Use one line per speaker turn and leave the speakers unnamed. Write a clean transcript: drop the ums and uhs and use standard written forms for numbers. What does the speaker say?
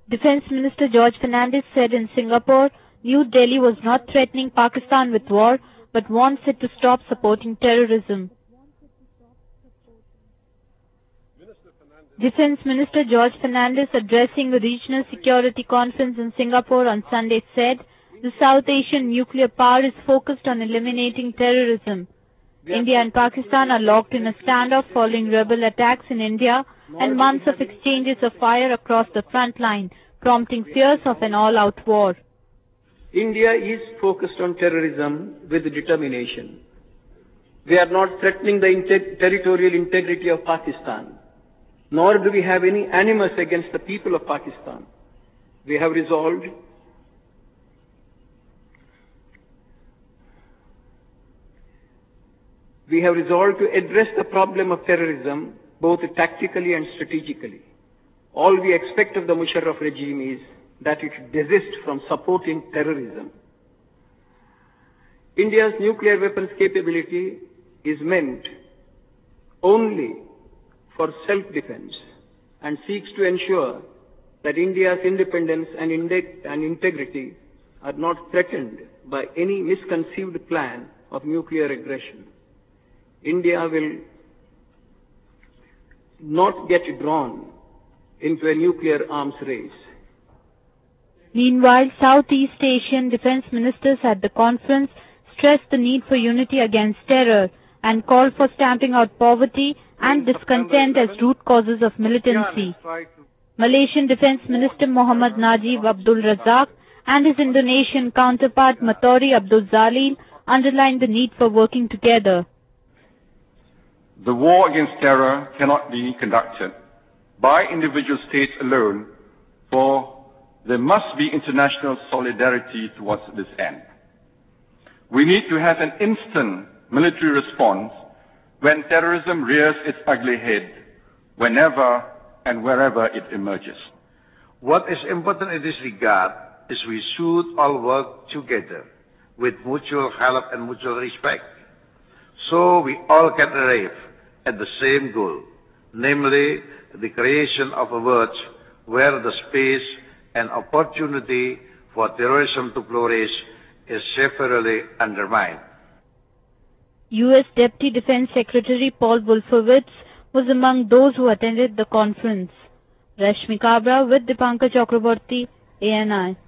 Defense Minister George Fernandes said in Singapore, New Delhi was not threatening Pakistan with war, but wants it to stop supporting terrorism. Defense Minister George Fernandes, addressing a regional security conference in Singapore on Sunday, said the South Asian nuclear power is focused on eliminating terrorism. India and Pakistan are locked in a standoff following rebel attacks in India and months of exchanges of fire across the front line, prompting fears of an all-out war.
India is focused on terrorism with determination. We are not threatening the territorial integrity of Pakistan, nor do we have any animus against the people of Pakistan. We have resolved to address the problem of terrorism both tactically and strategically. All we expect of the Musharraf regime is that it desist from supporting terrorism. India's nuclear weapons capability is meant only for self-defense and seeks to ensure that India's independence and integrity are not threatened by any misconceived plan of nuclear aggression. India will not get drawn into a nuclear arms race.
Meanwhile, Southeast Asian defense ministers at the conference stressed the need for unity against terror and called for stamping out poverty and discontent as root causes of militancy. Malaysian Defense Minister Muhammad Najib Abdul Razak and his Indonesian counterpart Matori Abdul Zalil underlined the need for working together.
The war against terror cannot be conducted by individual states alone, for there must be international solidarity towards this end. We need to have an instant military response when terrorism rears its ugly head, whenever and wherever it emerges.
What is important in this regard is we should all work together with mutual help and mutual respect, so we all can arrive at the same goal, namely the creation of a world where the space and opportunity for terrorism to flourish is severely undermined.
U.S. Deputy Defense Secretary Paul Wolfowitz was among those who attended the conference. Rashmi Kabra with Dipankar Chakraborty, ANI.